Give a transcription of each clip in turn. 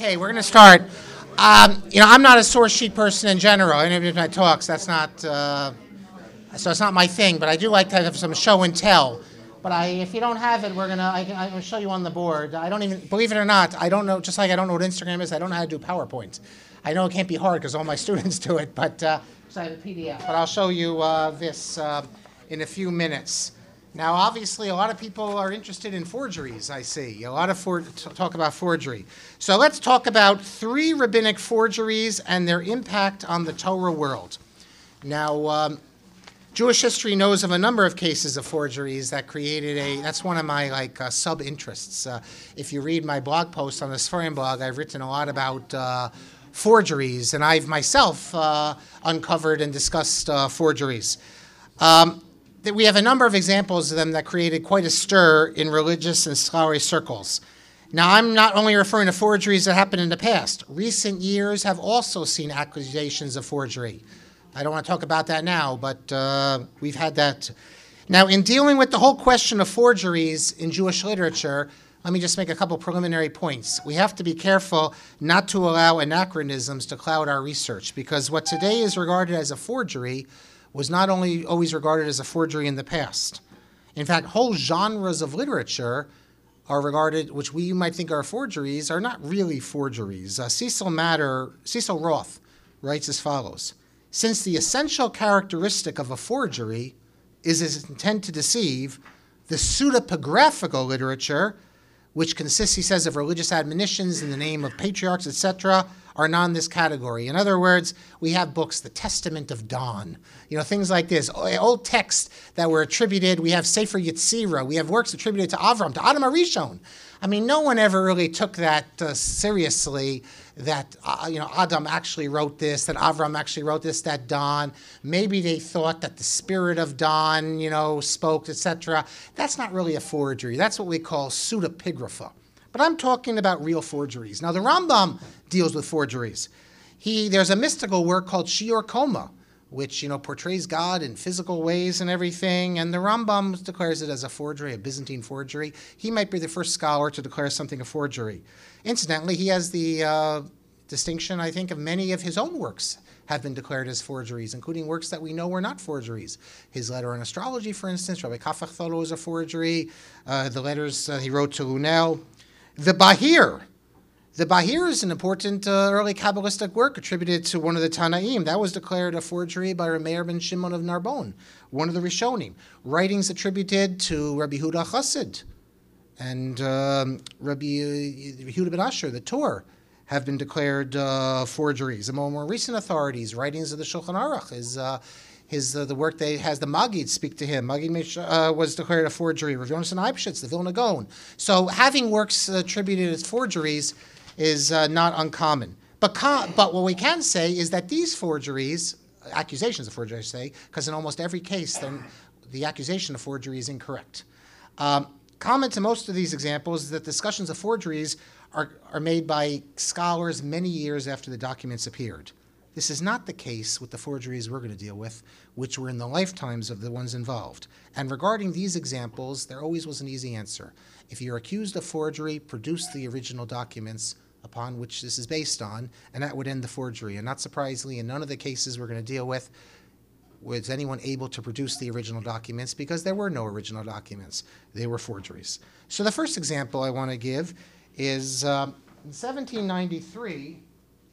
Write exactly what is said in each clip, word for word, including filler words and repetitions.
Okay, we're going to start. Um, you know, I'm not a source sheet person in general. Any of my talks, that's not, uh, so it's not my thing. But I do like to have some show and tell. But I, if you don't have it, we're gonna, I can, I'm gonna show you on the board. I don't even, believe it or not, I don't know. Just like I don't know what Instagram is, I don't know how to do PowerPoint. I know it can't be hard because all my students do it, but uh, so I have a P D F. But I'll show you uh, this uh, in a few minutes. Now, obviously, a lot of people are interested in forgeries, I see. A lot of for- talk about forgery. So let's talk about three rabbinic forgeries and their impact on the Torah world. Now, um, Jewish history knows of a number of cases of forgeries that created a, that's one of my like uh, sub-interests. Uh, if you read my blog post on the Sforim blog, I've written a lot about uh, forgeries, and I've myself uh, uncovered and discussed uh, forgeries. Um, that we have a number of examples of them that created quite a stir in religious and scholarly circles. Now, I'm not only referring to forgeries that happened in the past. Recent years have also seen accusations of forgery. I don't want to talk about that now, but uh, we've had that. Now, in dealing with the whole question of forgeries in Jewish literature, let me just make a couple preliminary points. We have to be careful not to allow anachronisms to cloud our research, because what today is regarded as a forgery was not only always regarded as a forgery in the past. In fact, whole genres of literature are regarded, which we might think are forgeries, are not really forgeries. Uh, Cecil Matter, Cecil Roth writes as follows: since the essential characteristic of a forgery is its intent to deceive, the pseudepigraphical literature, which consists, he says, of religious admonitions in the name of patriarchs, et cetera, are not in this category. In other words, we have books, the Testament of Don, you know, things like this, old texts that were attributed. We have Sefer Yetzirah. We have works attributed to Avram, to Adam HaRishon. I mean, no one ever really took that uh, seriously, that, uh, you know, Adam actually wrote this, that Avram actually wrote this, that Don. Maybe they thought that the spirit of Don, you know, spoke, et cetera. That's not really a forgery. That's what we call pseudepigrapha. But I'm talking about real forgeries. Now, the Rambam deals with forgeries. He, there's a mystical work called Shiur Koma, which, you know, portrays God in physical ways and everything, and the Rambam declares it as a forgery, a Byzantine forgery. He might be the first scholar to declare something a forgery. Incidentally, he has the uh, distinction, I think, of many of his own works have been declared as forgeries, including works that we know were not forgeries. His letter on astrology, for instance, Rabbi Kafach thought it was a forgery. Uh, the letters uh, he wrote to Lunel. The Bahir. The Bahir is an important uh, early Kabbalistic work attributed to one of the Tanaim. That was declared a forgery by Rameir ben Shimon of Narbonne, one of the Rishonim. Writings attributed to Rabbi Huda Chassid and um, Rabbi Yehuda ben Asher, the Torah, have been declared uh, forgeries. Among more recent authorities, writings of the Shulchan Aruch, is uh, his uh, the work that has the Magid speak to him. Magid uh, was declared a forgery. Rav Yonasan Eibschitz, the Vilna Gaon. So having works attributed as forgeries is uh, not uncommon. But con- but what we can say is that these forgeries, accusations of forgery, I say, because in almost every case, then the accusation of forgery is incorrect. Um, common to most of these examples is that discussions of forgeries are, are made by scholars many years after the documents appeared. This is not the case with the forgeries we're going to deal with, which were in the lifetimes of the ones involved. And regarding these examples, there always was an easy answer. If you're accused of forgery, produce the original documents upon which this is based on, and that would end the forgery. And not surprisingly, in none of the cases we're going to deal with was anyone able to produce the original documents, because there were no original documents. They were forgeries. So the first example I want to give is um, in seventeen ninety-three,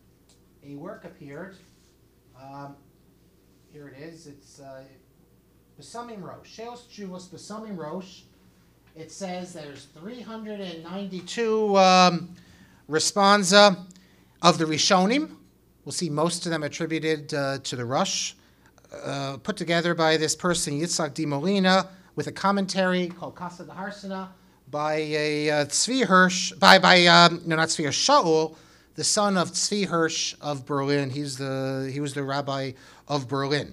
a work appeared. Um, here it is. It's uh, Besamim Rosh. Sheos Tshuvos Besamim Rosh. It says there's three hundred ninety-two um, responsa of the Rishonim. We'll see most of them attributed uh, to the Rosh, uh, put together by this person, Yitzhak Di Molina, with a commentary called Kasa D'Harsana by a uh, Tzvi Hirsch, by, by um, no, not Tzvi Hirsch, Shaul, the son of Tzvi Hirsch of Berlin. He's the, he was the rabbi of Berlin.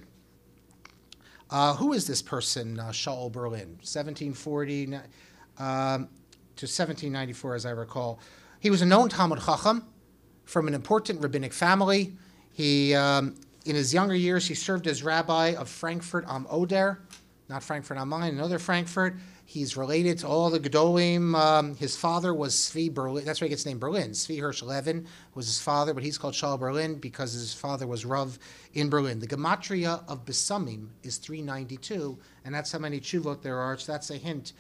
Uh, who is this person, uh, Shaul Berlin? seventeen forty um, to seventeen ninety-four, as I recall. He was a known Talmud Chacham from an important rabbinic family. He, um, in his younger years, he served as rabbi of Frankfurt am Oder, not Frankfurt am Main, another Frankfurt. He's related to all the Gedolim. Um, his father was Zvi Berlin. That's where he gets named Berlin. Zvi Hirsch Levin was his father, but he's called Shaul Berlin because his father was Rav in Berlin. The gematria of Besamim is three ninety-two, and that's how many tshuvot there are. So that's a hint.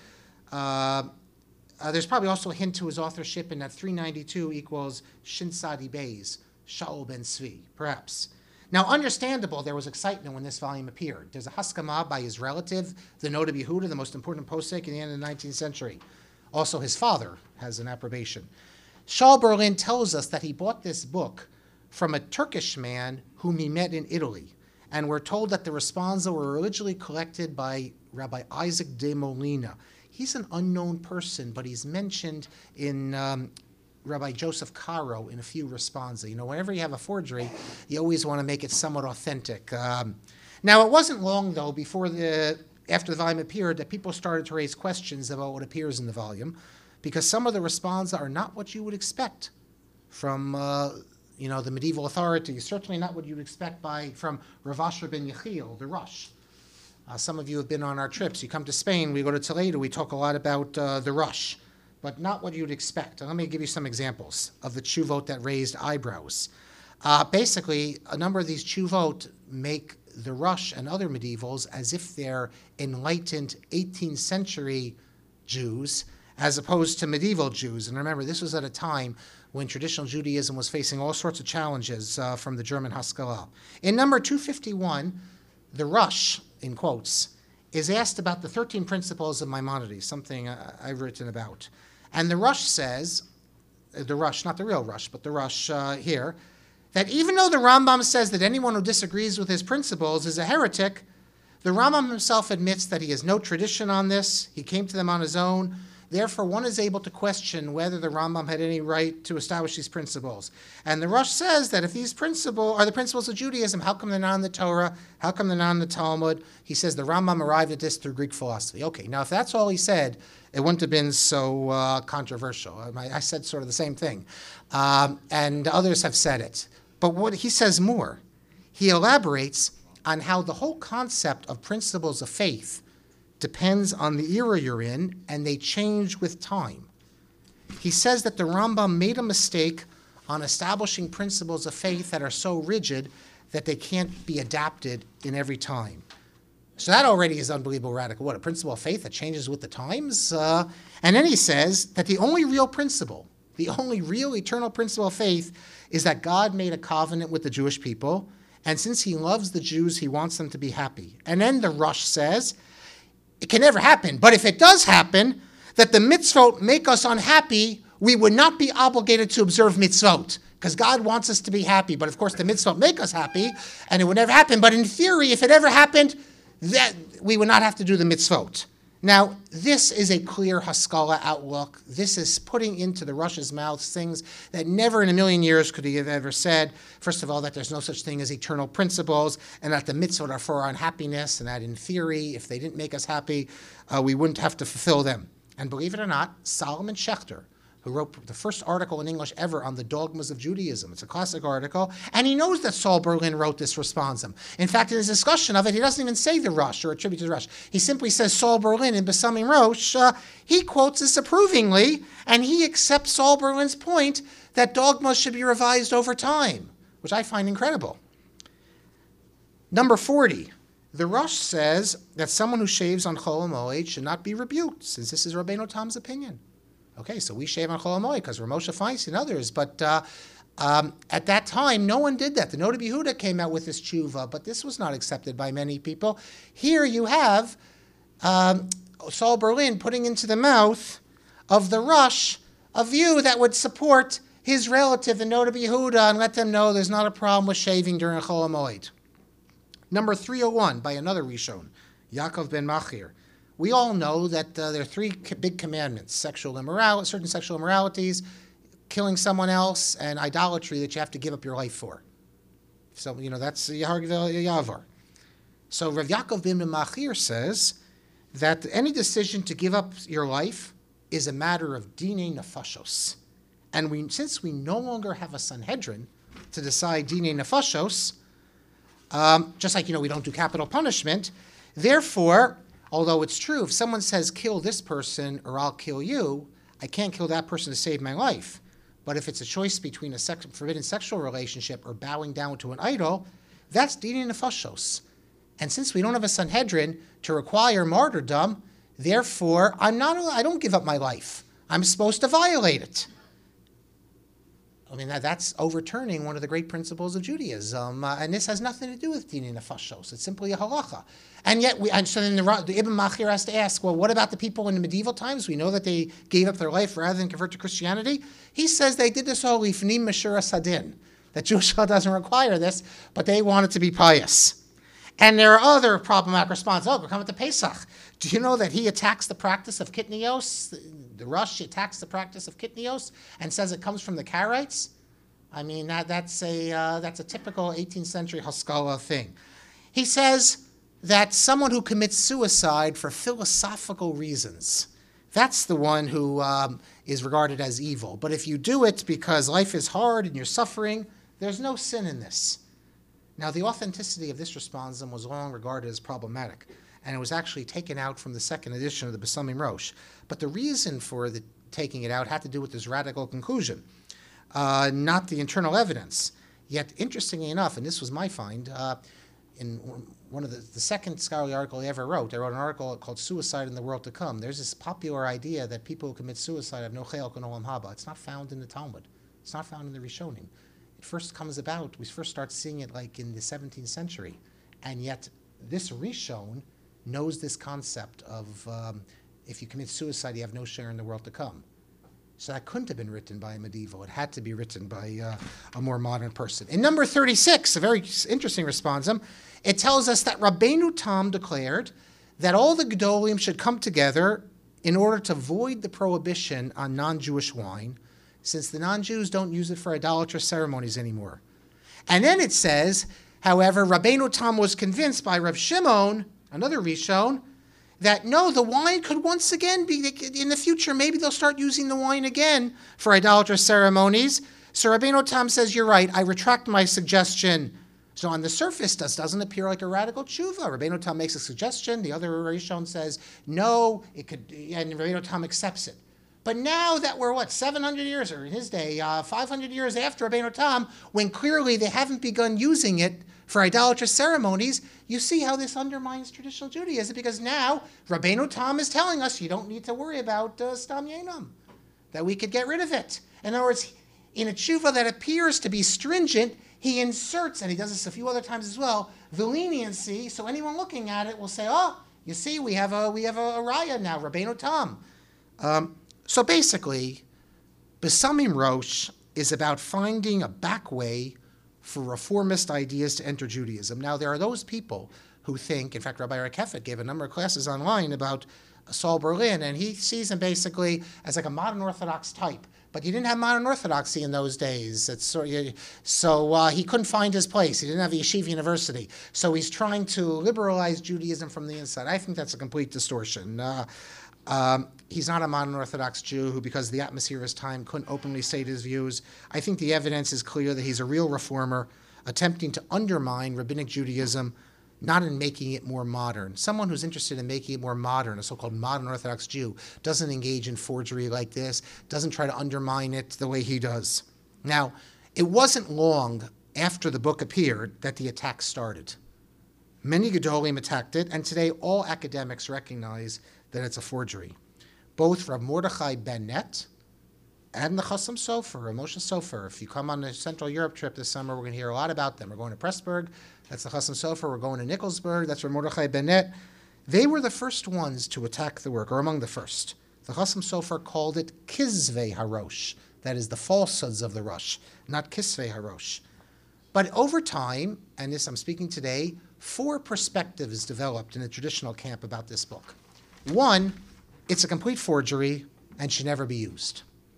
Uh, uh, there's probably also a hint to his authorship in that three ninety-two equals Shin Sadi Beis, Shaul ben Zvi, perhaps. Now, understandable, there was excitement when this volume appeared. There's a Haskama by his relative, the Noda B'Yehuda, the most important posek in the end of the nineteenth century. Also, his father has an approbation. Shaul Berlin tells us that he bought this book from a Turkish man whom he met in Italy. And we're told that the responsa were originally collected by Rabbi Isaac de Molina. He's an unknown person, but he's mentioned in um, Rabbi Joseph Caro in a few responsa. You know, whenever you have a forgery, you always want to make it somewhat authentic. Um, now, it wasn't long, though, before the after the volume appeared that people started to raise questions about what appears in the volume, because some of the responsa are not what you would expect from, uh, you know, the medieval authorities. Certainly not what you'd expect by from Rav Asher ben Yechiel, the Rosh. Uh, some of you have been on our trips. You come to Spain, we go to Toledo, we talk a lot about uh, the Rosh, but not what you'd expect. And let me give you some examples of the tshuvot that raised eyebrows. Uh, basically, a number of these tshuvot make the Rosh and other medievals as if they're enlightened eighteenth century Jews as opposed to medieval Jews. And remember, this was at a time when traditional Judaism was facing all sorts of challenges uh, from the German Haskalah. In number two fifty-one, the Rosh, in quotes, is asked about the thirteen principles of Maimonides, something uh, I've written about. And the Rosh says, the Rosh, not the real Rosh, but the Rosh uh, here, that even though the Rambam says that anyone who disagrees with his principles is a heretic, the Rambam himself admits that he has no tradition on this. He came to them on his own. Therefore, one is able to question whether the Rambam had any right to establish these principles. And the Rosh says that if these principles are the principles of Judaism, how come they're not in the Torah? How come they're not in the Talmud? He says the Rambam arrived at this through Greek philosophy. Okay, now if that's all he said, it wouldn't have been so uh, controversial. I, I said sort of the same thing. Um, and others have said it. But what he says more, he elaborates on how the whole concept of principles of faith depends on the era you're in, and they change with time. He says that the Rambam made a mistake on establishing principles of faith that are so rigid that they can't be adapted in every time. So that already is unbelievable radical. What, a principle of faith that changes with the times? Uh, and then he says that the only real principle, the only real eternal principle of faith is that God made a covenant with the Jewish people, and since he loves the Jews, he wants them to be happy. And then the Rosh says, it can never happen, but if it does happen, that the mitzvot make us unhappy, we would not be obligated to observe mitzvot, because God wants us to be happy. But of course, the mitzvot make us happy, and it would never happen. But in theory, if it ever happened, that we would not have to do the mitzvot. Now, this is a clear Haskalah outlook. This is putting into the Rosh's mouth things that never in a million years could he have ever said. First of all, that there's no such thing as eternal principles, and that the mitzvot are for our unhappiness, and that in theory, if they didn't make us happy, uh, we wouldn't have to fulfill them. And believe it or not, Solomon Schechter, who wrote the first article in English ever on the dogmas of Judaism. It's a classic article, and he knows that Saul Berlin wrote this responsum. In fact, in his discussion of it, he doesn't even say the Rosh or attribute to the Rosh. He simply says Saul Berlin in Besamim Rosh. Uh, he quotes this approvingly, and he accepts Saul Berlin's point that dogmas should be revised over time, which I find incredible. Number forty. The Rosh says that someone who shaves on Chol HaMoed should not be rebuked, since this is Rabbeinu Tam's opinion. Okay, so we shave on Chol HaMoed because we're Moshe Feinstein and others, but uh, um, at that time, no one did that. The Noda B'Yehuda came out with this tshuva, but this was not accepted by many people. Here you have um, Saul Berlin putting into the mouth of the Rosh a view that would support his relative, the Noda B'Yehuda, and let them know there's not a problem with shaving during Chol HaMoed. Number three oh one, by another Rishon, Yaakov ben Machir. We all know that uh, there are three big commandments: sexual immorality, certain sexual immoralities, killing someone else, and idolatry that you have to give up your life for. So, you know, that's Yahar Yavar. So Rav Yaakov ben Machir says that any decision to give up your life is a matter of dinei nefashos. And we, since we no longer have a Sanhedrin to decide dinei nefashos, um, just like, you know, we don't do capital punishment, therefore, Although it's true, if someone says, kill this person or I'll kill you, I can't kill that person to save my life. But if it's a choice between a sex, forbidden sexual relationship or bowing down to an idol, that's dinin nefashos. And since we don't have a Sanhedrin to require martyrdom, therefore, I'm not, I don't give up my life. I'm supposed to violate it. I mean, that, that's overturning one of the great principles of Judaism. Uh, and this has nothing to do with dinin nefashos. It's simply a halacha. And yet, we, and so then the, the Ibn Machir has to ask, well, what about the people in the medieval times? We know that they gave up their life rather than convert to Christianity. He says they did this all lifnim meshura sadin, that Jewish law doesn't require this, but they wanted to be pious. And there are other problematic responses. Oh, we're coming to Pesach. Do you know that he attacks the practice of kitnios? The, the Rush attacks the practice of kitnios and says it comes from the Karaites? I mean, that, that's, a, uh, that's a typical eighteenth century Haskalah thing. He says that someone who commits suicide for philosophical reasons, that's the one who um, is regarded as evil. But if you do it because life is hard and you're suffering, there's no sin in this. Now, the authenticity of this responsum was long regarded as problematic, and it was actually taken out from the second edition of the Besamim Rosh. But the reason for the taking it out had to do with this radical conclusion, uh, not the internal evidence. Yet, interestingly enough, and this was my find, uh, in one of the, the second scholarly article I ever wrote, I wrote an article called Suicide in the World to Come. There's this popular idea that people who commit suicide have no chayil in olam haba. It's not found in the Talmud. It's not found in the Rishonim. It first comes about, we first start seeing it like in the seventeenth century. And yet, this Rishon knows this concept of um, if you commit suicide, you have no share in the world to come. So that couldn't have been written by a medieval. It had to be written by uh, a more modern person. In number thirty-six, a very interesting responsum, it tells us that Rabbeinu Tam declared that all the Gedolim should come together in order to void the prohibition on non-Jewish wine, since the non-Jews don't use it for idolatrous ceremonies anymore. And then it says, however, Rabbeinu Tam was convinced by Rav Shimon, another Rishon, that no, the wine could once again be, in the future, maybe they'll start using the wine again for idolatrous ceremonies. So Rabbeinu Tam says, you're right, I retract my suggestion. So on the surface, this doesn't appear like a radical tshuva. Rabbeinu Tam makes a suggestion, the other Rishon says, no, it could, and Rabbeinu Tam accepts it. But now that we're, what, seven hundred years, or in his day, uh, five hundred years after Rabbeinu Tam, when clearly they haven't begun using it for idolatrous ceremonies, you see how this undermines traditional Judaism, because now Rabbeinu Tam is telling us you don't need to worry about uh, Stam Yenam, that we could get rid of it. In other words, in a tshuva that appears to be stringent, he inserts, and he does this a few other times as well, the leniency, so anyone looking at it will say, oh, you see, we have a we have a, a raya now, Rabbeinu Tam. Um, So basically, Besamim Rosh is about finding a back way for reformist ideas to enter Judaism. Now, there are those people who think, in fact, Rabbi Eric Heffet gave a number of classes online about Saul Berlin, and he sees him basically as like a modern Orthodox type. But you didn't have modern Orthodoxy in those days. It's sort of, so uh, he couldn't find his place. He didn't have a yeshiva university. So he's trying to liberalize Judaism from the inside. I think that's a complete distortion. Uh, Um, he's not a modern Orthodox Jew who, because of the atmosphere of his time, couldn't openly state his views. I think the evidence is clear that he's a real reformer, attempting to undermine Rabbinic Judaism, not in making it more modern. Someone who's interested in making it more modern, a so-called modern Orthodox Jew, doesn't engage in forgery like this, doesn't try to undermine it the way he does. Now, it wasn't long after the book appeared that the attack started. Many Gedolim attacked it, and today all academics recognize that it's a forgery. Both Rav Mordechai Bennett and the Chassam Sofer, Moshe Sofer. If you come on the Central Europe trip this summer, we're going to hear a lot about them. We're going to Pressburg, that's the Chassam Sofer. We're going to Nikolsburg, that's Rav Mordechai Bennett. They were the first ones to attack the work, or among the first. The Chassam Sofer called it Kizvei Harosh, that is the falsehoods of the Rosh, not Kisvei Harosh. But over time, and this I'm speaking today, four perspectives developed in the traditional camp about this book. One, it's a complete forgery and should never be used.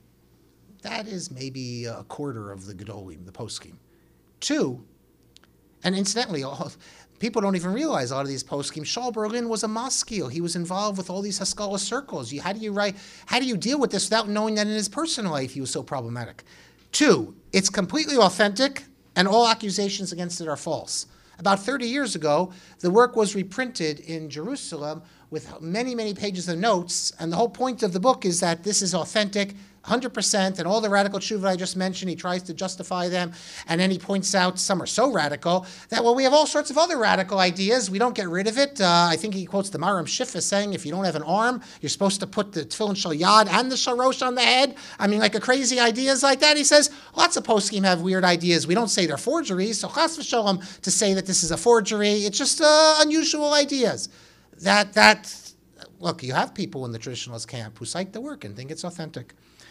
That is maybe a quarter of the Gedolim, the poskim. Two, and incidentally, all, people don't even realize a lot of these poskim. Shaul Berlin was a maskil. He was involved with all these Haskalah circles. You, how do you write? How do you deal with this without knowing that in his personal life he was so problematic? Two, it's completely authentic, and all accusations against it are false. About thirty years ago, the work was reprinted in Jerusalem with many, many pages of notes. And the whole point of the book is that this is authentic, one hundred percent, and all the radical tshuva I just mentioned, he tries to justify them, and then he points out some are so radical that, well, we have all sorts of other radical ideas. We don't get rid of it. Uh, I think he quotes the Maram Shifa saying, if you don't have an arm, you're supposed to put the tefillin shal yad and the sharosh on the head. I mean, like a crazy ideas like that. He says, lots of poskim have weird ideas. We don't say they're forgeries, so chas v'sholom to say that this is a forgery, it's just uh, unusual ideas. That, that, look, you have people in the traditionalist camp who cite the work and think it's authentic.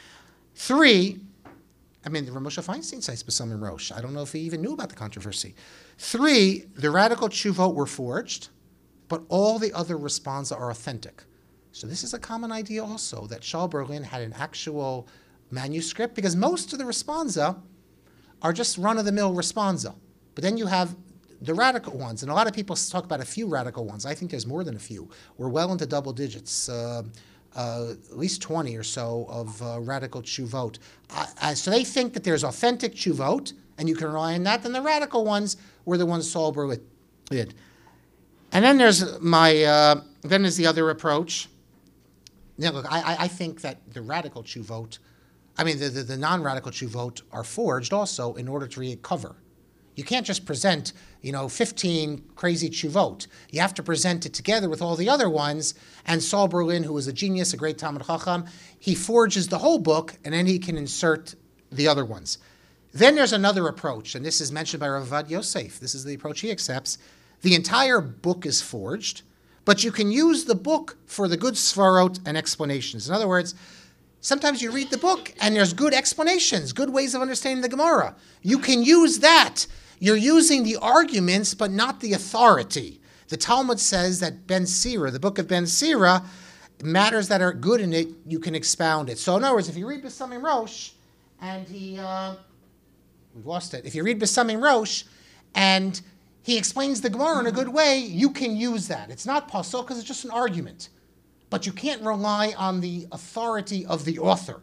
Three, I mean, Rav Moshe Feinstein cites Besamim Rosh. I don't know if he even knew about the controversy. Three, the radical tshuvot were forged, but all the other responsa are authentic. So this is a common idea also, that Shaul Berlin had an actual manuscript, because most of the responsa are just run-of-the-mill responsa. But then you have the radical ones, and a lot of people talk about a few radical ones. I think there's more than a few. We're well into double digits, uh, uh, at least twenty or so of uh, radical tshuvot. Uh, uh, so they think that there's authentic tshuvot, and you can rely on that. Then the radical ones were the ones Saul Berlin did. And then there's my, uh, then there's the other approach. Now, look, I, I think that the radical tshuvot, I mean, the, the, the non-radical tshuvot are forged also in order to recover. You can't just present, you know, fifteen crazy tshuvot. You have to present it together with all the other ones. And Saul Berlin, who was a genius, a great Talmud Chacham, he forges the whole book, and then he can insert the other ones. Then there's another approach, and this is mentioned by Rav Avad Yosef. This is the approach he accepts. The entire book is forged, but you can use the book for the good svarot and explanations. In other words, sometimes you read the book, and there's good explanations, good ways of understanding the Gemara. You can use that. You're using the arguments, but not the authority. The Talmud says that Ben Sira, the book of Ben Sira, matters that are good in it, you can expound it. So in other words, if you read Besamim Rosh, and he, uh, we've lost it. If you read Besamim Rosh, and he explains the Gemara in a good way, you can use that. It's not pasuk because it's just an argument. But you can't rely on the authority of the author.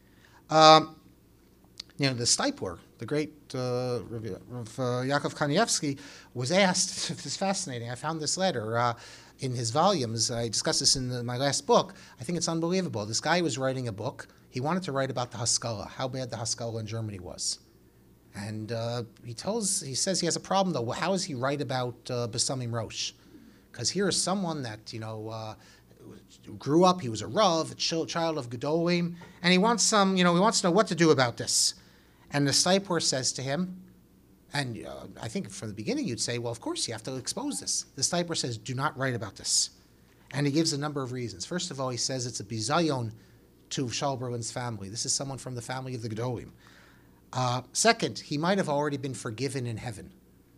Um, you know, the Steipler, the great uh, Rav, Rav uh, Yaakov Kanievsky, was asked, this is fascinating, I found this letter uh, in his volumes. I discussed this in the, my last book. I think it's unbelievable. This guy was writing a book. He wanted to write about the Haskalah, how bad the Haskalah in Germany was. And uh, he tells, he says he has a problem, though. How does he write about uh, Besamim Rosh? Because here is someone that, you know, uh, grew up, he was a Rav, a child of Gedolim, and he wants some, you know, he wants to know what to do about this. And the Steipler says to him, and uh, I think from the beginning you'd say, well, of course you have to expose this. The Steipler says, do not write about this. And he gives a number of reasons. First of all, he says it's a bizayon to Shaul Berlin's family. This is someone from the family of the Gedolim. Uh, second, he might have already been forgiven in heaven.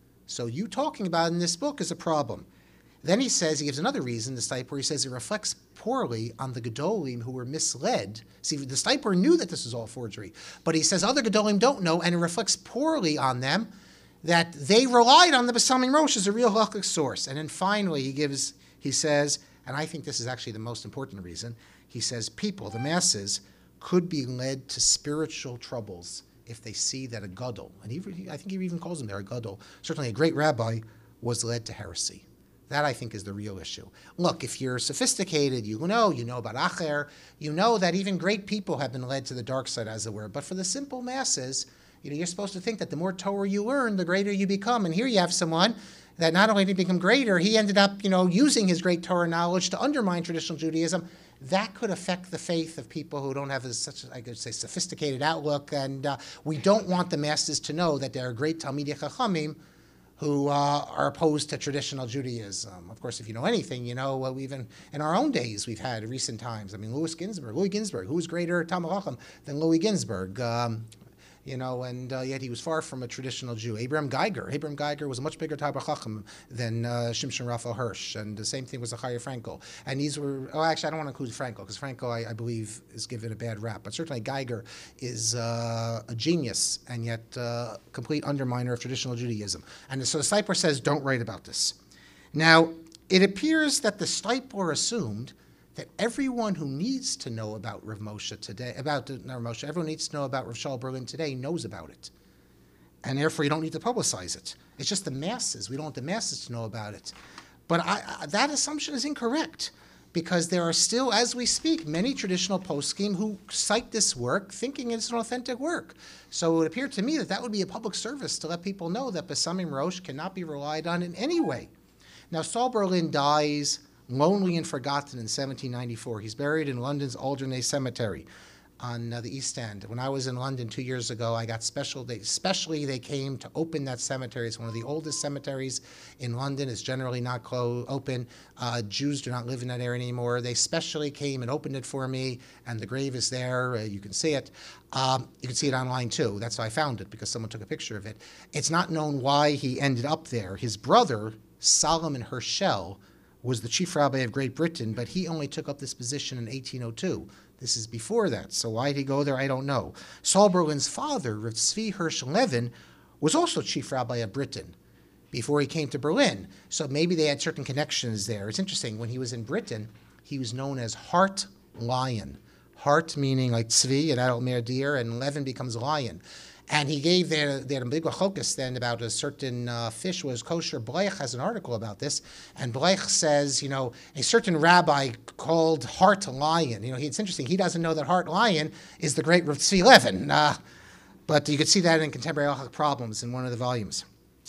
So you talking about it in this book is a problem. Then he says, he gives another reason, the Steipler, he says it reflects poorly on the Gedolim who were misled. See, the Steipler knew that this was all forgery, but he says other Gedolim don't know, and it reflects poorly on them that they relied on the Besamim Rosh as a real halachic source. And then finally he gives, he says, and I think this is actually the most important reason, he says people, the masses, could be led to spiritual troubles if they see that a gadol, and he, I think he even calls him there a gadol, certainly a great rabbi, was led to heresy. That, I think, is the real issue. Look, if you're sophisticated, you know, you know about Acher, you know that even great people have been led to the dark side, as it were. But for the simple masses, you know, you're supposed to think that the more Torah you learn, the greater you become. And here you have someone that not only did he become greater, he ended up, you know, using his great Torah knowledge to undermine traditional Judaism. That could affect the faith of people who don't have a, such, I could say, sophisticated outlook. And uh, we don't want the masses to know that there are great Talmidei Chachamim who uh, are opposed to traditional Judaism. Of course, if you know anything, you know, uh, even in our own days, we've had recent times. I mean, Louis Ginsburg, Louis Ginsburg, who was greater Talmid Chacham than Louis Ginsburg? Um, you know, and uh, yet he was far from a traditional Jew. Abraham Geiger. Abraham Geiger was a much bigger Talmid Chacham than uh, Shimshon Raphael Hirsch, and the same thing was Zachariah Frankel. And these were, oh, actually, I don't want to include Frankel, because Frankel, I, I believe, is given a bad rap. But certainly Geiger is uh, a genius, and yet uh, complete underminer of traditional Judaism. And so the Steipler says, don't write about this. Now, it appears that the Steipler assumed that everyone who needs to know about Rav Moshe today, about Rav Moshe, everyone needs to know about Rav Shaul Berlin today knows about it. And therefore you don't need to publicize it. It's just the masses. We don't want the masses to know about it. But I, I, that assumption is incorrect. because there are still, as we speak, many traditional poskim who cite this work thinking it's an authentic work. So it would appear to me that that would be a public service to let people know that Besamim Rosh cannot be relied on in any way. Now, Saul Berlin dies lonely and forgotten in seventeen ninety-four. He's buried in London's Alderney Cemetery on uh, the East End. When I was in London two years ago, I got special, they, specially they came to open that cemetery. It's one of the oldest cemeteries in London. It's generally not clo- open. Uh, Jews do not live in that area anymore. They specially came and opened it for me, and the grave is there. Uh, you can see it. Um, you can see it online too. That's how I found it, because someone took a picture of it. It's not known why he ended up there. His brother, Solomon Herschel, was the chief rabbi of Great Britain, but he only took up this position in eighteen oh two. This is before that, so why did he go there, I don't know. Saul Berlin's father, Rav Tzvi Hirsch Levin, was also chief rabbi of Britain before he came to Berlin, so maybe they had certain connections there. It's interesting, when he was in Britain, he was known as Hart Lion. Hart meaning like Tzvi, an adult mare deer, and Levin becomes lion. And he gave their, their big chokus then about a certain uh, fish was kosher. Bleich has an article about this, and Bleich says, you know, a certain rabbi called Hart Lion. You know, he, it's interesting. He doesn't know that Hart Lion is the great Rav Tzvi Levin, uh, but you could see that in Contemporary Halachic Problems in one of the volumes.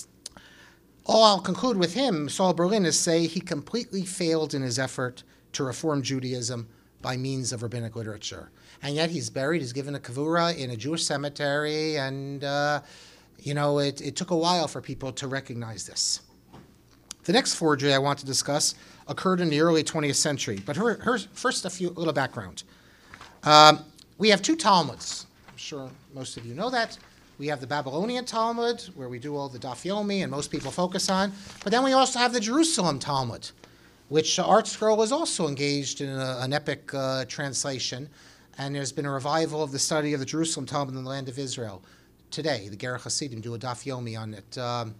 All I'll conclude with him, Saul Berlin, is say he completely failed in his effort to reform Judaism by means of rabbinic literature. And yet he's buried, he's given a kavura in a Jewish cemetery, and, uh, you know, it, it took a while for people to recognize this. The next forgery I want to discuss occurred in the early twentieth century, but her, her, first a few, a little background. Um, we have two Talmuds. I'm sure most of you know that. We have the Babylonian Talmud, where we do all the Daf Yomi, and most people focus on, but then we also have the Jerusalem Talmud, which uh, Art Scroll is also engaged in a, an epic uh, translation. And there's been a revival of the study of the Jerusalem Talmud in the land of Israel. Today, the Gerach Hasidim do a Daf Yomi on it. Um,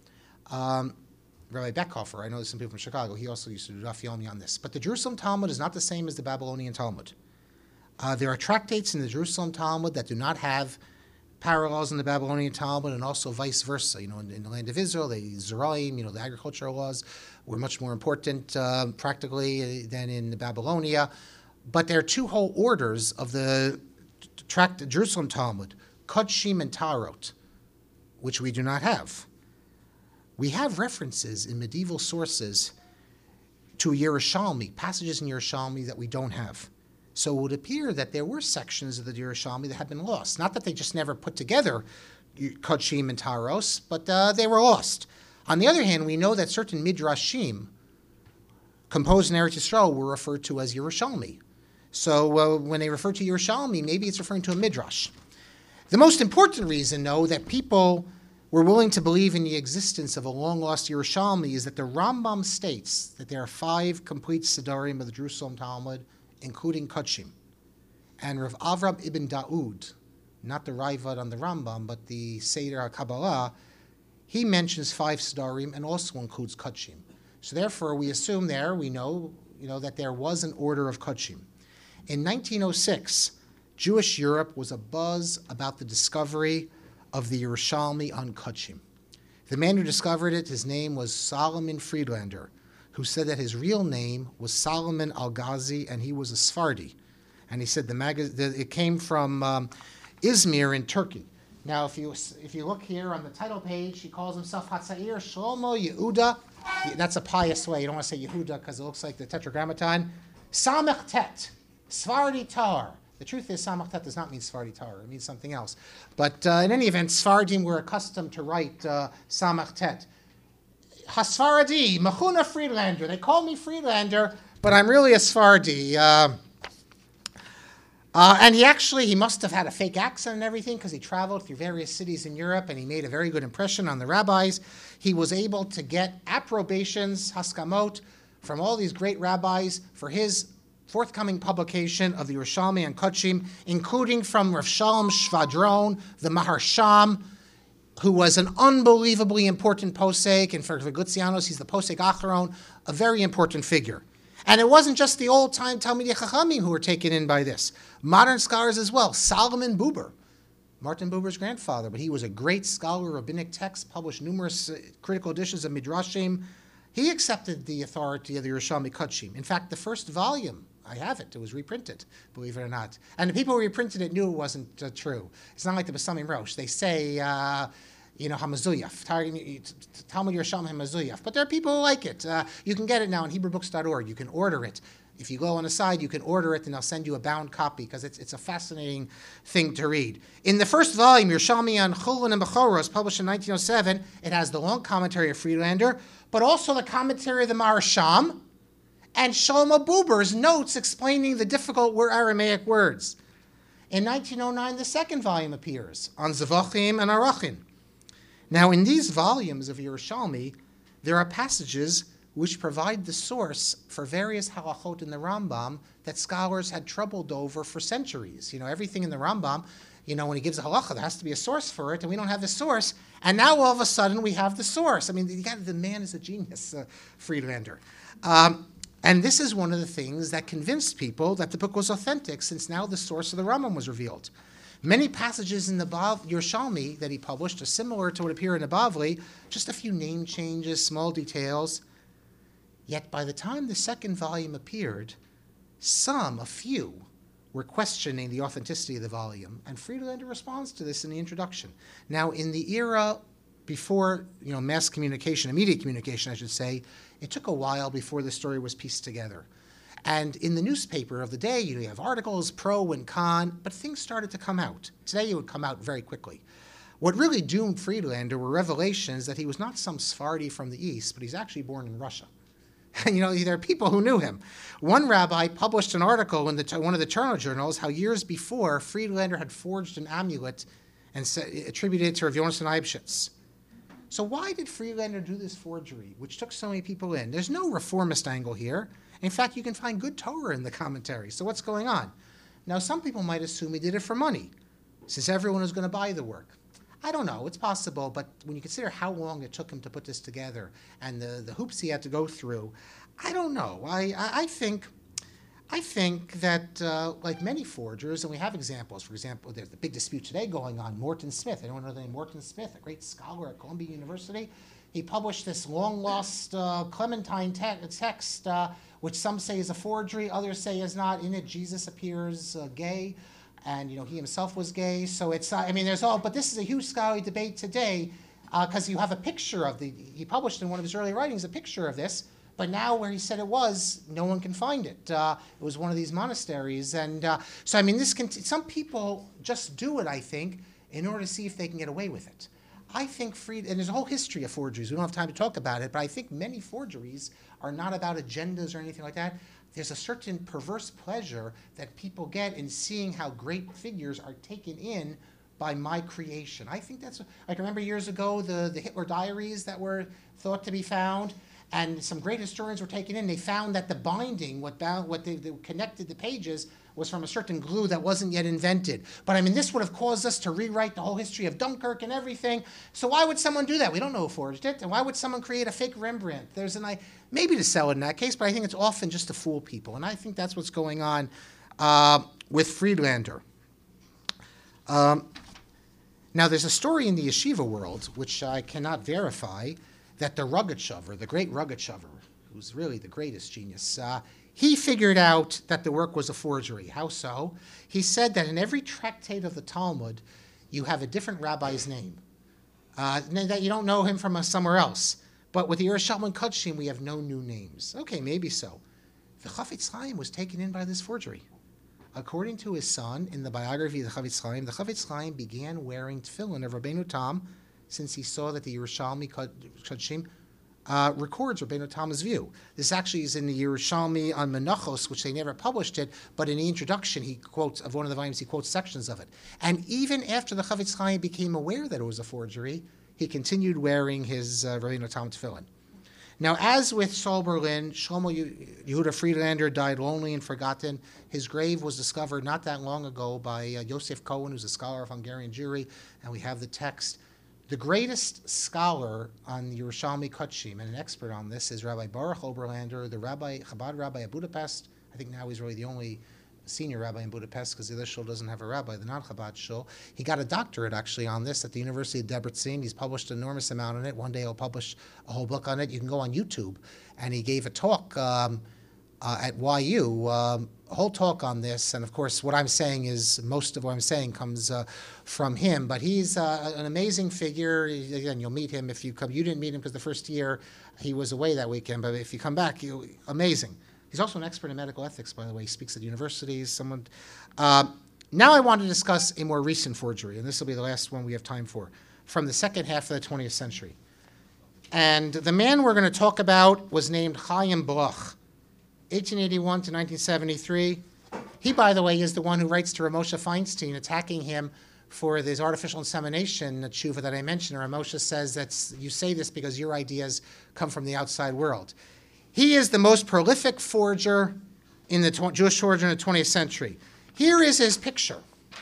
um, Rabbi Beckhofer, I know there's some people from Chicago, he also used to do Daf Yomi on this. But the Jerusalem Talmud is not the same as the Babylonian Talmud. Uh, there are tractates in the Jerusalem Talmud that do not have parallels in the Babylonian Talmud, and also vice versa. You know, in, in the land of Israel, the Zeraim, you know, the agricultural laws were much more important uh, practically than in Babylonia. But there are two whole orders of the tract Jerusalem Talmud, Kodshim and Tarot, which we do not have. We have references in medieval sources to Yerushalmi, passages in Yerushalmi that we don't have. So it would appear that there were sections of the Yerushalmi that had been lost. Not that they just never put together Kodshim and Taros, but uh, they were lost. On the other hand, we know that certain Midrashim composed in Eretz Yisrael were referred to as Yerushalmi. So uh, when they refer to Yerushalmi, maybe it's referring to a Midrash. The most important reason, though, that people were willing to believe in the existence of a long-lost Yerushalmi is that the Rambam states that there are five complete Siddharim of the Jerusalem Talmud, including Kodshim. And Rav Avram ibn Daud, not the Ravad on the Rambam, but the Seder HaKabbalah, he mentions five Siddharim and also includes Kodshim. So therefore, we assume there, we know, you know, that there was an order of Kodshim. In nineteen oh six, Jewish Europe was abuzz about the discovery of the Yerushalmi on Kodshim. The man who discovered it, his name was Solomon Friedlander, who said that his real name was Solomon Al-Ghazi, and he was a Sephardi. And he said the, mag- the it came from um, Izmir in Turkey. Now, if you if you look here on the title page, he calls himself Hatzair Shlomo Yehuda. That's a pious way. You don't want to say Yehuda because it looks like the Tetragrammaton. Samech Tet. Sephardi Tar. The truth is, Samach Tet does not mean Sephardi Tar. It means something else. But uh, in any event, Sephardim were accustomed to write uh, Samach Tet. Hasfaradi, Mechuna Friedlander. They call me Friedlander, but I'm really a Sephardi. Uh, uh, and he actually, he must have had a fake accent and everything because he traveled through various cities in Europe and he made a very good impression on the rabbis. He was able to get approbations, Haskamot, from all these great rabbis for his forthcoming publication of the Yerushalmi and Kodshim, including from Rav Shalom Shvadron, the Maharsham, who was an unbelievably important posek, and for Vegutzianos, he's the posek Acharon, a very important figure. And it wasn't just the old-time Talmidei Chachamim who were taken in by this. Modern scholars as well. Solomon Buber, Martin Buber's grandfather, but he was a great scholar of rabbinic texts, published numerous uh, critical editions of Midrashim. He accepted the authority of the Yerushalmi Kodshim. In fact, the first volume, I have it. It was reprinted, believe it or not. And the people who reprinted it knew it wasn't uh, true. It's not like the Basamim Rosh. They say, uh, you know, Hamazuyaf, Talmud Yerushalmi Hamazuyaf. But there are people who like it. Uh, you can get it now on Hebrew Books dot org. You can order it. If you go on the side, you can order it, and they'll send you a bound copy, because it's it's a fascinating thing to read. In the first volume, Yerushalmi on Chulin and Bechoros, published in nineteen oh seven, it has the long commentary of Friedlander, but also the commentary of the Maharsham, and Shlomo Buber's notes explaining the difficult Aramaic words. In nineteen oh nine, the second volume appears, on Zevachim and Arachin. Now, in these volumes of Yerushalmi, there are passages which provide the source for various halachot in the Rambam that scholars had troubled over for centuries. You know, everything in the Rambam, you know, when he gives a halacha, there has to be a source for it, and we don't have the source. And now, all of a sudden, we have the source. I mean, the, the man is a genius, uh, Friedlander. Um, and this is one of the things that convinced people that the book was authentic, since now the source of the Rambam was revealed. Many passages in the Bav, Yerushalmi that he published are similar to what appear in the Bavli, just a few name changes, small details. Yet by the time the second volume appeared, some, a few, were questioning the authenticity of the volume, and Friedlander responds to this in the introduction. Now, in the era before, you know, mass communication, immediate communication, I should say, it took a while before the story was pieced together. And in the newspaper of the day, you have articles, pro and con, but things started to come out. Today, it would come out very quickly. What really doomed Friedlander were revelations that he was not some Sephardi from the East, but he's actually born in Russia. And, you know, there are people who knew him. One rabbi published an article in the, one of the Turner journals how years before, Friedlander had forged an amulet and sa- attributed it to Rav Yonason Eibschitz. So why did Friedlander do this forgery, which took so many people in? There's no reformist angle here. In fact, you can find good Torah in the commentary. So what's going on? Now, some people might assume he did it for money, since everyone was going to buy the work. I don't know. It's possible, but when you consider how long it took him to put this together and the, the hoops he had to go through, I don't know. I, I, I think I think that, uh, like many forgers, and we have examples. For example, there's the big dispute today going on. Morton Smith. Anyone know the name Morton Smith, a great scholar at Columbia University? He published this long-lost uh, Clementine te- text, uh, which some say is a forgery, others say is not. In it, Jesus appears uh, gay. And, you know, he himself was gay. So it's, uh, I mean, there's all, but this is a huge scholarly debate today because uh, you have a picture of the, he published in one of his early writings a picture of this, but now where he said it was, no one can find it. Uh, it was one of these monasteries. And uh, so, I mean, this can, some people just do it, I think, in order to see if they can get away with it. I think Fried, and there's a whole history of forgeries. We don't have time to talk about it, but I think many forgeries are not about agendas or anything like that. There's a certain perverse pleasure that people get in seeing how great figures are taken in by my creation. I think that's, like, remember years ago, the, the Hitler diaries that were thought to be found, and some great historians were taken in. They found that the binding, what bound, what they, they connected the pages, was from a certain glue that wasn't yet invented. But I mean, this would have caused us to rewrite the whole history of Dunkirk and everything. So why would someone do that? We don't know who forged it. And why would someone create a fake Rembrandt? There's an I maybe to sell it in that case, but I think it's often just to fool people. And I think that's what's going on uh, with Friedlander. Um, now, there's a story in the yeshiva world, which I cannot verify, that the Rogatchover, the great Rogatchover, who's really the greatest genius, uh, he figured out that the work was a forgery. How so? He said that in every tractate of the Talmud, you have a different rabbi's name. Uh, that you don't know him from uh, somewhere else. But with the Yerushalmi Kodshim, we have no new names. Okay, maybe so. The Chafetz Chaim was taken in by this forgery. According to his son, in the biography of the Chafetz Chaim, the Chafetz Chaim began wearing tefillin of Rabbeinu Tam since he saw that the Yerushalmi Kodshim Uh, records Rabbeinu Tam's view. This actually is in the Yerushalmi on Menachos, which they never published it, but in the introduction, he quotes, of one of the volumes, he quotes sections of it. And even after the Chafetz Chaim became aware that it was a forgery, he continued wearing his uh, Rabbeinu Tam tefillin. Now, as with Saul Berlin, Shlomo Yehuda Friedlander died lonely and forgotten. His grave was discovered not that long ago by uh, Yosef Cohen, who's a scholar of Hungarian Jewry, and we have the text. The greatest scholar on the Yerushalmi Kodshim and an expert on this is Rabbi Baruch Oberlander, the Rabbi, Chabad Rabbi of Budapest. I think now he's really the only senior rabbi in Budapest, because the other shul doesn't have a rabbi, the non-Chabad shul. He got a doctorate, actually, on this at the University of Debrecen. He's published an enormous amount on it. One day he'll publish a whole book on it. You can go on YouTube. And he gave a talk um, uh, at Y U, um, a whole talk on this. And, of course, what I'm saying is, most of what I'm saying comes uh, from him. But he's uh, an amazing figure. Again, you'll meet him if you come. You didn't meet him because the first year he was away that weekend. But if you come back, you amazing. He's also an expert in medical ethics, by the way. He speaks at universities. Someone. Uh, now I want to discuss a more recent forgery, and this will be the last one we have time for, from the second half of the twentieth century. And the man we're going to talk about was named Chaim Bloch, eighteen eighty-one to nineteen seventy-three. He, by the way, is the one who writes to Ramosha Feinstein attacking him for this artificial insemination tshuva that I mentioned. Ramosha says that you say this because your ideas come from the outside world. He is the most prolific forger in the tw- Jewish forger in the twentieth century. Here is his picture.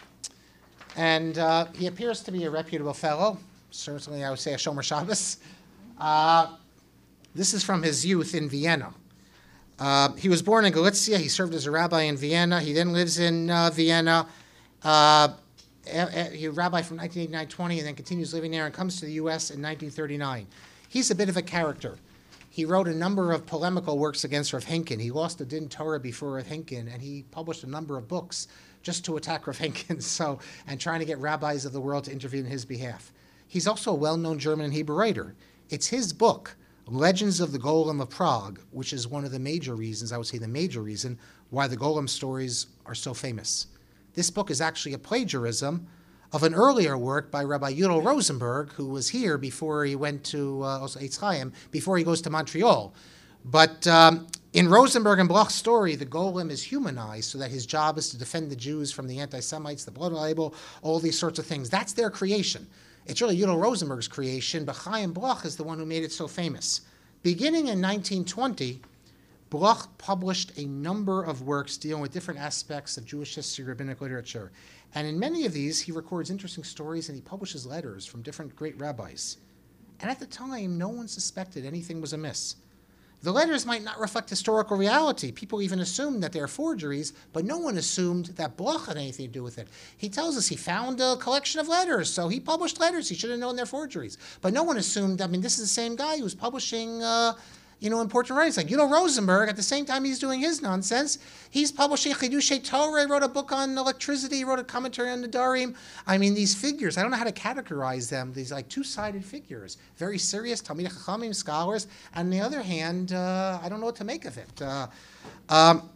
And uh, he appears to be a reputable fellow. Certainly, I would say a Shomer Shabbos. Uh, this is from his youth in Vienna. Uh, he was born in Galicia. He served as a rabbi in Vienna. He then lives in uh, Vienna. Uh, he was a rabbi from nineteen eighty-nine to twenty and then continues living there and comes to the U S in nineteen thirty-nine. He's a bit of a character. He wrote a number of polemical works against Rav Henkin. He lost the Din Torah before Rav Henkin, and he published a number of books just to attack Rav Henkin, so, and trying to get rabbis of the world to intervene in his behalf. He's also a well-known German and Hebrew writer. It's his book, Legends of the Golem of Prague, which is one of the major reasons, I would say the major reason, why the Golem stories are so famous. This book is actually a plagiarism of an earlier work by Rabbi Yudel Rosenberg, who was here before he went to uh, also Eitz Chaim, before he goes to Montreal. But um, in Rosenberg and Bloch's story, the Golem is humanized so that his job is to defend the Jews from the anti-Semites, the blood libel, all these sorts of things. That's their creation. It's really Yudel Rosenberg's creation, but Chaim Bloch is the one who made it so famous. Beginning in nineteen twenty, Bloch published a number of works dealing with different aspects of Jewish history, rabbinic literature. And in many of these, he records interesting stories and he publishes letters from different great rabbis. And at the time, no one suspected anything was amiss. The letters might not reflect historical reality. People even assumed that they're forgeries, but no one assumed that Bloch had anything to do with it. He tells us he found a collection of letters, so he published letters. He should have known they're forgeries. But no one assumed, I mean, this is the same guy who's publishing uh, you know, important writings. Like, you know, Rosenberg, at the same time he's doing his nonsense, he's publishing Chidushei Torah. He wrote a book on electricity. He wrote a commentary on the Nedarim. I mean, these figures, I don't know how to categorize them. These, like, two-sided figures. Very serious Talmidei Chachamim scholars. On the other hand, uh, I don't know what to make of it. Uh, um,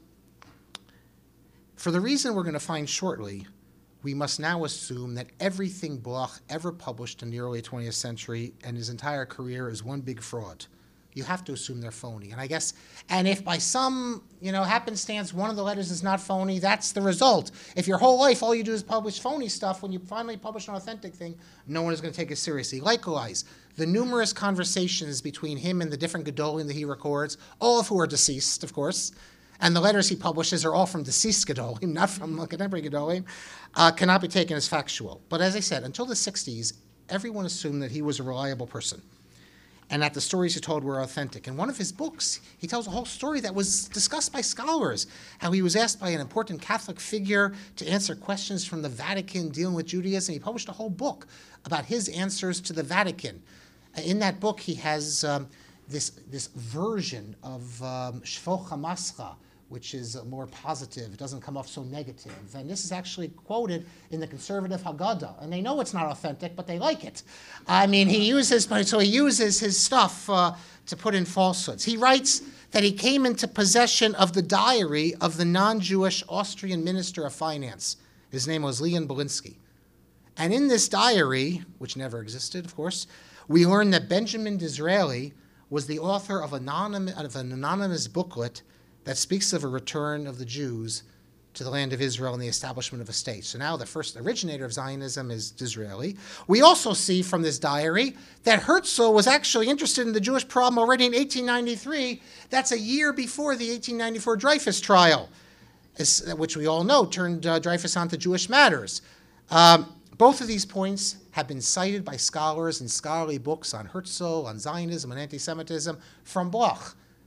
for the reason we're going to find shortly, we must now assume that everything Bloch ever published in the early twentieth century and his entire career is one big fraud. You have to assume they're phony. And I guess, and if by some, you know, happenstance one of the letters is not phony, that's the result. If your whole life all you do is publish phony stuff, when you finally publish an authentic thing, no one is going to take it seriously. Likewise, the numerous conversations between him and the different Gedolim that he records, all of who are deceased, of course, and the letters he publishes are all from deceased Gedolim, not from contemporary Gedolim, uh, cannot be taken as factual. But as I said, until the sixties, everyone assumed that he was a reliable person, and that the stories he told were authentic. In one of his books, he tells a whole story that was discussed by scholars, how he was asked by an important Catholic figure to answer questions from the Vatican dealing with Judaism. He published a whole book about his answers to the Vatican. In that book, he has um, this, this version of um, Shvo Chamascha, which is more positive. It doesn't come off so negative. And this is actually quoted in the conservative Haggadah. And they know it's not authentic, but they like it. I mean, he uses, so he uses his stuff uh, to put in falsehoods. He writes that he came into possession of the diary of the non-Jewish Austrian Minister of Finance. His name was Leon Belinsky. And in this diary, which never existed, of course, we learn that Benjamin Disraeli was the author of, anonym, of an anonymous booklet that speaks of a return of the Jews to the land of Israel and the establishment of a state. So now the first originator of Zionism is Disraeli. We also see from this diary that Herzl was actually interested in the Jewish problem already in eighteen ninety-three. That's a year before the eighteen ninety-four Dreyfus trial, which we all know turned uh, Dreyfus onto Jewish matters. Um, both of these points have been cited by scholars in scholarly books on Herzl, on Zionism, and anti-Semitism from Bloch.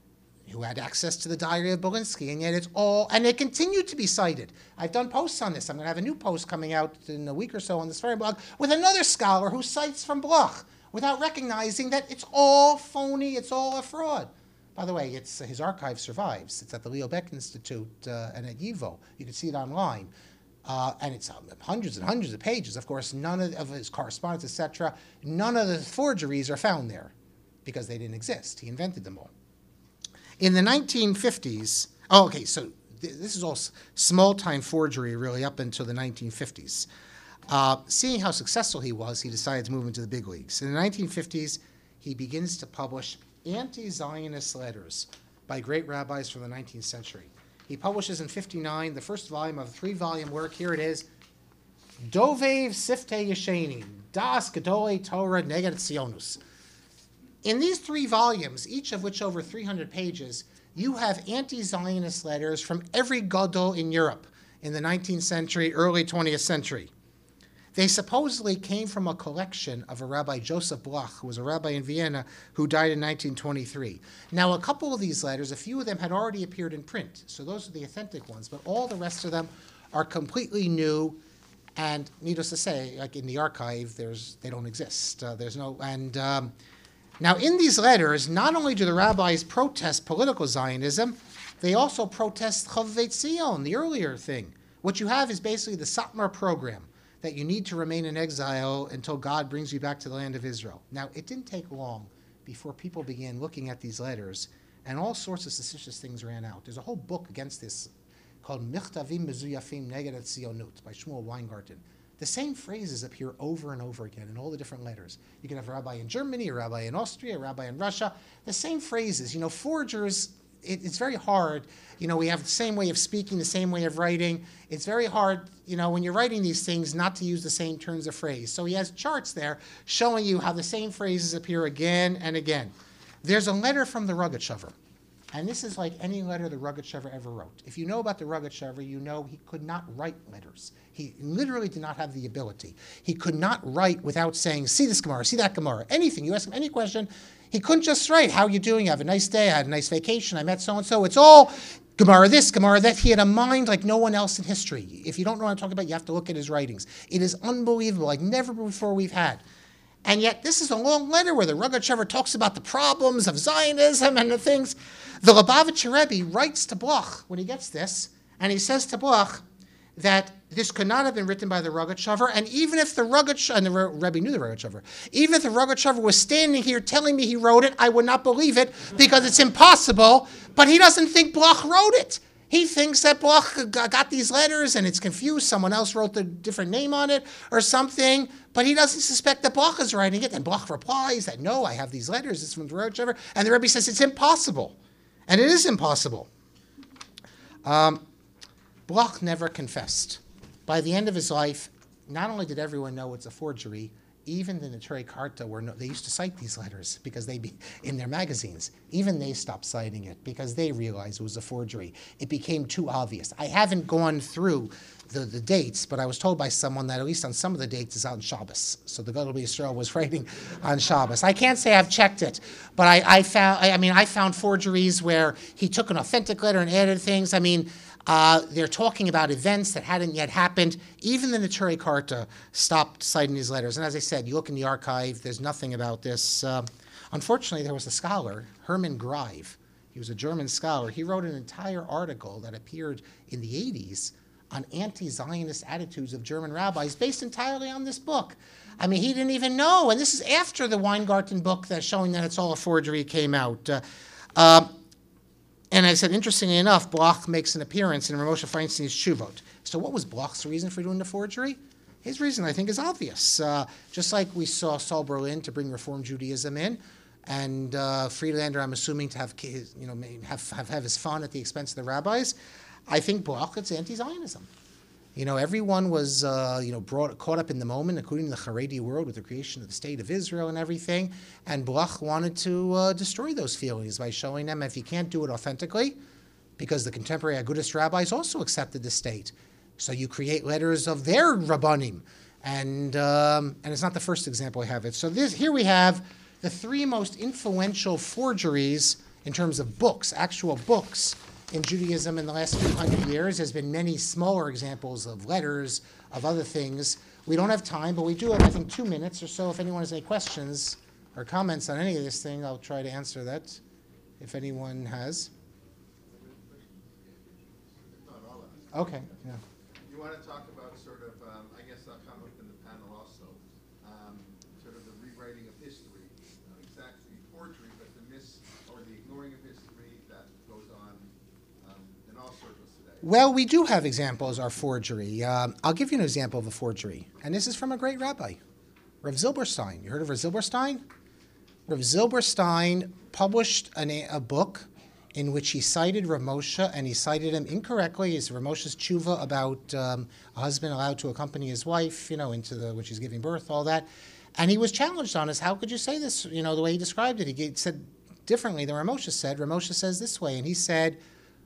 who had access to the diary of Belinsky, and yet it's all, and it continued to be cited. I've done posts on this. I'm going to have a new post coming out in a week or so on this very blog with another scholar who cites from Bloch without recognizing that it's all phony, it's all a fraud. By the way, it's, his archive survives. It's at the Leo Baeck Institute uh, and at YIVO. You can see it online. Uh, and it's um, hundreds and hundreds of pages. Of course, none of, of his correspondence, et cetera, none of the forgeries are found there because they didn't exist. He invented them all. In the nineteen fifties, oh, okay, so th this is all small-time forgery really up until the nineteen fifties. Uh, seeing how successful he was, he decided to move into the big leagues. In the nineteen fifties, he begins to publish anti-Zionist letters by great rabbis from the nineteenth century. He publishes in fifty-nine the first volume of a three-volume work. Here it is, Dovev Siftei Yeshenim, Das Gedolei Torah Neged Zionus. In these three volumes, each of which over three hundred pages, you have anti-Zionist letters from every gadol in Europe in the nineteenth century, early twentieth century. They supposedly came from a collection of a Rabbi Joseph Bloch, who was a rabbi in Vienna, who died in nineteen twenty-three. Now, a couple of these letters, a few of them had already appeared in print, so those are the authentic ones, but all the rest of them are completely new, and needless to say, like in the archive, there's they don't exist. Uh, there's no, and um, now in these letters, not only do the rabbis protest political Zionism, they also protest Chovevei Tzion, the earlier thing. What you have is basically the Satmar program, that you need to remain in exile until God brings you back to the land of Israel. Now, it didn't take long before people began looking at these letters, and all sorts of suspicious things ran out. There's a whole book against this called Michtavim Mezuyafim Neged Tzionut by Shmuel Weingarten. The same phrases appear over and over again in all the different letters. You can have a rabbi in Germany, a rabbi in Austria, a rabbi in Russia. The same phrases. You know, forgers, it, it's very hard. You know, we have the same way of speaking, the same way of writing. It's very hard, you know, when you're writing these things, not to use the same turns of phrase. So he has charts there showing you how the same phrases appear again and again. There's a letter from the Rogatchover. And this is like any letter the Rogatchover ever wrote. If you know about the Rogatchover, you know he could not write letters. He literally did not have the ability. He could not write without saying, see this Gemara, see that Gemara, anything. You ask him any question, he couldn't just write, how are you doing? Have a nice day, I had a nice vacation, I met so-and-so. It's all Gemara this, Gemara that. He had a mind like no one else in history. If you don't know what I'm talking about, you have to look at his writings. It is unbelievable, like never before we've had. And yet this is a long letter where the Rogatchover talks about the problems of Zionism and the things. The Lubavitcher Rebbe writes to Bloch when he gets this, and he says to Bloch that this could not have been written by the Rogatchover, and even if the Rogatchover, and the Rebbe knew the Rogatchover, even if the Rogatchover was standing here telling me he wrote it, I would not believe it because it's impossible, but he doesn't think Bloch wrote it. He thinks that Bloch got these letters and it's confused. Someone else wrote the different name on it or something, but he doesn't suspect that Bloch is writing it. And Bloch replies that, no, I have these letters. It's from the Rogatchover. And the Rebbe says it's impossible. And it is impossible. Um, Bloch never confessed. By the end of his life, not only did everyone know it's a forgery, even the Neturei Karta, were no, they used to cite these letters because they be in their magazines. Even they stopped citing it because they realized it was a forgery. It became too obvious. I haven't gone through the, the dates, but I was told by someone that at least on some of the dates is on Shabbos. So the Gadol Yisrael was writing on Shabbos. I can't say I've checked it, but I, I found. I mean, I found forgeries where he took an authentic letter and added things. I mean. Uh, they're talking about events that hadn't yet happened. Even the Neturei Karta stopped citing these letters. And as I said, you look in the archive, there's nothing about this. Uh, unfortunately, there was a scholar, Hermann Greif. He was a German scholar. He wrote an entire article that appeared in the eighties on anti-Zionist attitudes of German rabbis based entirely on this book. I mean, he didn't even know. And this is after the Weingarten book that's showing that it's all a forgery came out. Uh, uh, And I said, interestingly enough, Bloch makes an appearance in Ramosha Feinstein's Tshuvot. So what was Bloch's reason for doing the forgery? His reason, I think, is obvious. Uh, just like we saw Saul Berlin to bring Reform Judaism in, and uh, Friedlander, I'm assuming, to have, his, you know, have, have have his fun at the expense of the rabbis, I think Bloch, it's anti-Zionism. You know, everyone was, uh, you know, brought, caught up in the moment, including the Haredi world, with the creation of the State of Israel and everything. And Bloch wanted to uh, destroy those feelings by showing them if you can't do it authentically, because the contemporary Agudist rabbis also accepted the state. So you create letters of their rabbanim. And um, and it's not the first example I have it. So this, here we have the three most influential forgeries in terms of books, actual books in Judaism in the last few hundred years. There's been many smaller examples of letters, of other things. We don't have time, but we do have, I think, two minutes or so. If anyone has any questions or comments on any of this thing, I'll try to answer that, if anyone has. Okay, yeah. You want to talk about sort of, um, I guess I'll come up in the panel also, um, sort of the rewriting of history, not exactly forgery, but the mis, or the ignoring of history that goes on um, in all circles today. Well, we do have examples of forgery. Um, I'll give you an example of a forgery, and this is from a great rabbi, Rav Zilberstein. You heard of Rav Zilberstein? Rav Zilberstein published an, a book in which he cited Rav Moshe, and he cited him incorrectly. It's Rav Moshe's tshuva about um, a husband allowed to accompany his wife, you know, into the when she's giving birth, all that. And he was challenged on this. How could you say this? You know, the way he described it, he gave, said differently than Rav Moshe said. Rav Moshe says this way, and he said,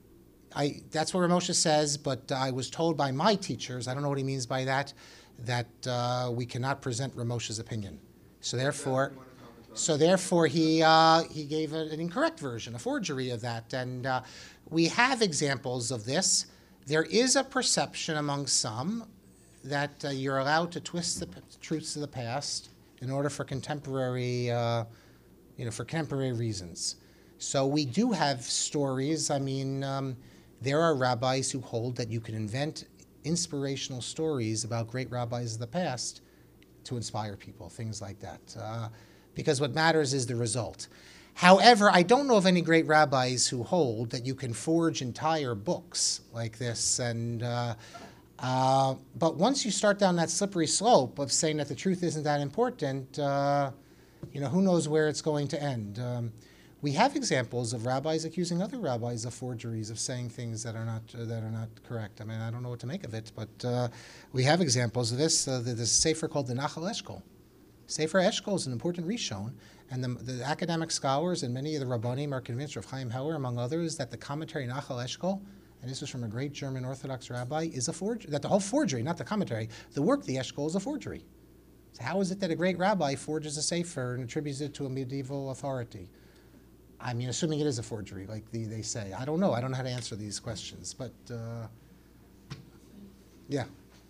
"I that's what Rav Moshe says, but I was told by my teachers. I don't know what he means by that. That uh, we cannot present Rav Moshe's opinion. So therefore." So therefore, he uh, he gave a, an incorrect version, a forgery of that. And uh, we have examples of this. There is a perception among some that uh, you're allowed to twist the p- truths of the past in order for contemporary, uh, you know, for contemporary reasons. So we do have stories. I mean, um, there are rabbis who hold that you can invent inspirational stories about great rabbis of the past to inspire people, things like that. Uh, because what matters is the result. However, I don't know of any great rabbis who hold that you can forge entire books like this. And uh, uh, but once you start down that slippery slope of saying that the truth isn't that important, uh, you know, who knows where it's going to end. Um, we have examples of rabbis accusing other rabbis of forgeries, of saying things that are not uh, that are not correct. I mean, I don't know what to make of it, but uh, we have examples of this. Uh, there's a sefer called the Nachal Eshkol. Sefer Eshkol is an important Rishon, and the, the academic scholars and many of the Rabbanim are convinced, Rav Chaim Heller among others, that the commentary Nachal Eshkol, and this was from a great German Orthodox rabbi, is a forgery. That the whole forgery, not the commentary, the work, the Eshkol, is a forgery. So how is it that a great rabbi forges a sefer and attributes it to a medieval authority? I mean, assuming it is a forgery, like the, they say. I don't know. I don't know how to answer these questions, but uh, yeah.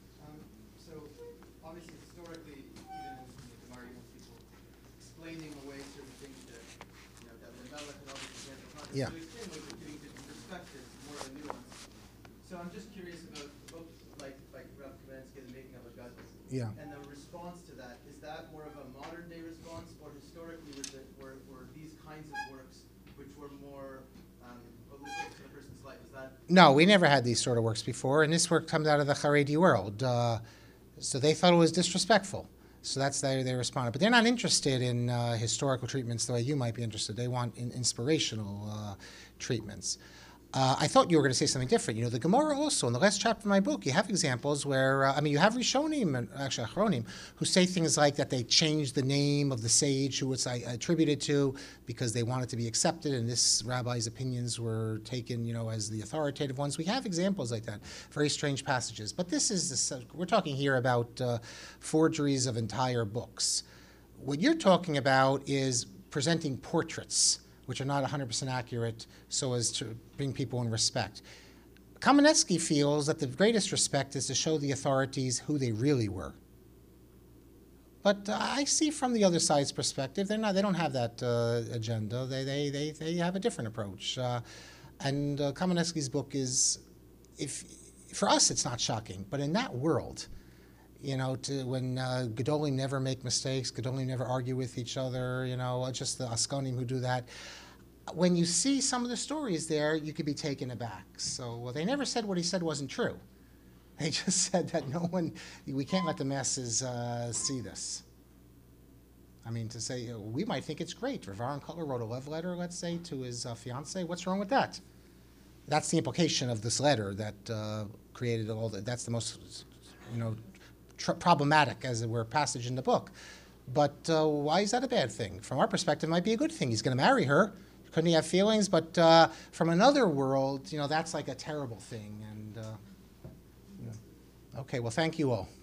Explaining away certain things that, you know, that Lamella and others example not Yeah. to explain away, but giving different perspectives, more of a nuance. So I'm just curious about books like like Rav Kamenetsky, The Making of a Gadol. Yeah. And the response to that, is that more of a modern day response, or historically was it, were, were these kinds of works which were more um, holistic to the person's life? Is that No, we never had these sort of works before, and this work comes out of the Haredi world. Uh, so they thought it was disrespectful. So that's how they responded. But they're not interested in uh, historical treatments the way you might be interested. They want in inspirational uh, treatments. Uh, I thought you were going to say something different. You know, the Gemara also, in the last chapter of my book, you have examples where, uh, I mean, you have Rishonim, and actually Achronim, who say things like that they changed the name of the sage who it's uh, attributed to because they wanted to be accepted, and this rabbi's opinions were taken, you know, as the authoritative ones. We have examples like that, very strange passages. But this is, this, we're talking here about uh, forgeries of entire books. What you're talking about is presenting portraits, which are not one hundred percent accurate, so as to bring people in respect. Kamenetsky feels that the greatest respect is to show the authorities who they really were. But uh, I see from the other side's perspective, they're not, they don't have that uh, agenda. They, they, they, they have a different approach. Uh, and uh, Kamenetsky's book is, if for us it's not shocking, but in that world, you know, to, when uh, Gedolim never make mistakes, Gedolim never argue with each other, you know, just the Askonim who do that. When you see some of the stories there, you could be taken aback. So well, they never said what he said wasn't true. They just said that no one, we can't let the masses uh, see this. I mean, to say, you know, we might think it's great. Rav Aaron Kotler wrote a love letter, let's say, to his uh, fiancée. What's wrong with that? That's the implication of this letter that uh, created all the, that's the most, you know, Tr- problematic, as it were, passage in the book. But uh, why is that a bad thing? From our perspective, it might be a good thing. He's going to marry her. Couldn't he have feelings? But uh, from another world, you know, that's like a terrible thing. And uh, yeah. Okay, well, thank you all.